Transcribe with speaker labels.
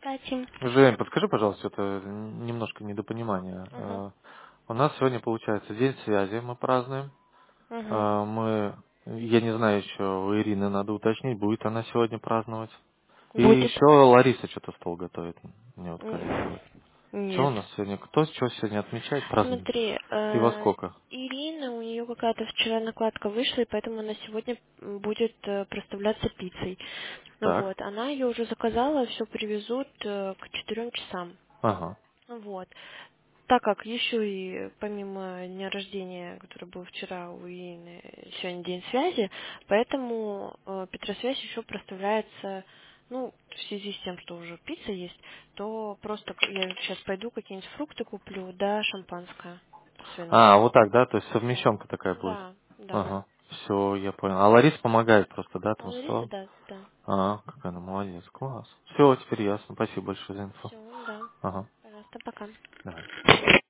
Speaker 1: Да, Тим.
Speaker 2: Жень, подскажи, пожалуйста, это немножко недопонимание.
Speaker 1: Угу.
Speaker 2: У нас сегодня получается День связи, мы празднуем.
Speaker 1: Угу.
Speaker 2: Я не знаю еще, у Ирины надо уточнить, будет она сегодня праздновать. И
Speaker 1: Будет?
Speaker 2: еще Лариса что-то стол готовит, мне вот
Speaker 1: М,
Speaker 2: говорила. Что у
Speaker 1: Нет.
Speaker 2: нас сегодня, кто что сегодня отмечает, празднует?
Speaker 1: Смотри,
Speaker 2: И во сколько?
Speaker 1: Ирина, у нее какая-то вчера накладка вышла, и поэтому она сегодня будет проставляться пиццей.
Speaker 2: Так,
Speaker 1: Вот, она ее уже заказала, все привезут к 4 часам.
Speaker 2: ага.
Speaker 1: Вот. Так как еще и помимо дня рождения, который был вчера у Ирины, сегодня день связи, поэтому Петросвязь еще проставляется, ну, в связи с тем, что уже пицца есть, то просто я сейчас пойду какие-нибудь фрукты куплю, да, шампанское с вином.
Speaker 2: Вот так, да, то есть совмещенка такая будет.
Speaker 1: Да, да.
Speaker 2: Ага, все, я понял. А Лариса помогает просто, да,
Speaker 1: А
Speaker 2: там
Speaker 1: Лариса,
Speaker 2: стол?
Speaker 1: да, да.
Speaker 2: Какая она молодец, класс. Все, теперь ясно. Спасибо большое за инфо.
Speaker 1: Все, да.
Speaker 2: Ага,
Speaker 1: Пожалуйста, пока.
Speaker 2: давай.